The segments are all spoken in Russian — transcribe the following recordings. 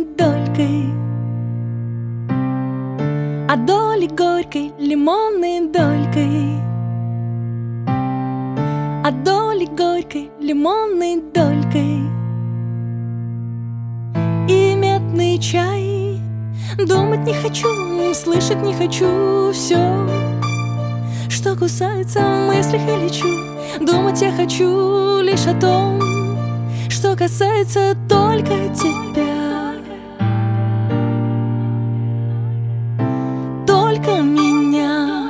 долькой, а доли горькой лимонной долькой, а доли горькой лимонной долькой. И медный чай. Думать не хочу, слышать не хочу все, что кусается в мыслях и лечу. Думать я хочу лишь о том, что касается только тебя, только меня.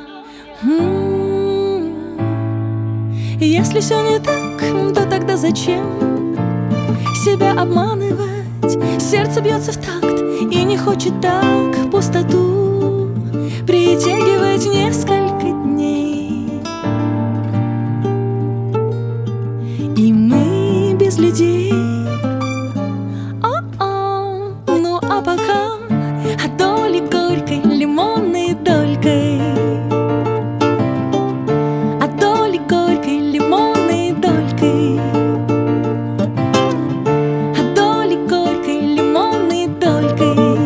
Если все не так, то тогда зачем себя обманывать? Сердце бьется в такт и не хочет так пустоту притягивать несколько дней. И мы без людей. Ну а пока от доли горькой лимонной долькой, от доли горькой лимонной долькой, от доли горькой лимонной долькой.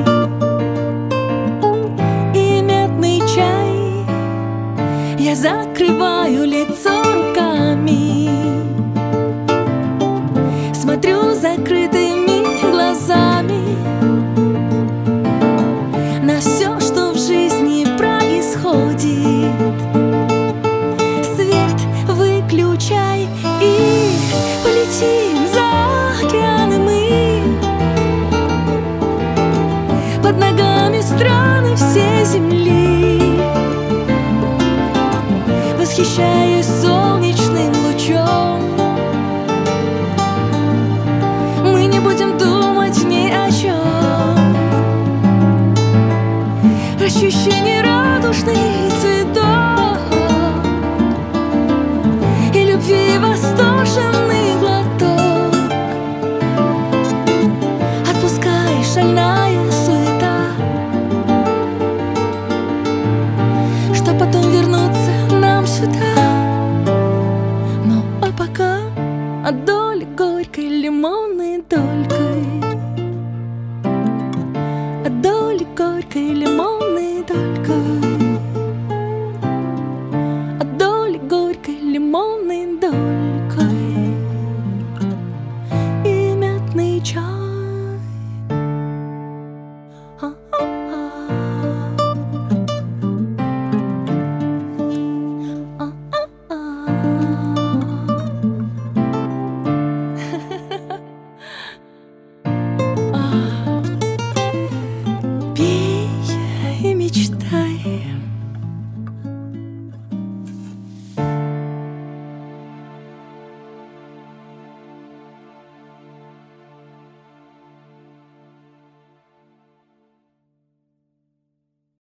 И медный чай. Я закрываю лицо руками, смотрю закрытыми глазами на все, что в жизни происходит. Свет выключай и полетим за океаны мы. Под ногами страны всей земли, восхищаясь солнечным лучом. Мы не будем думать ни о чем. Ощущения радужные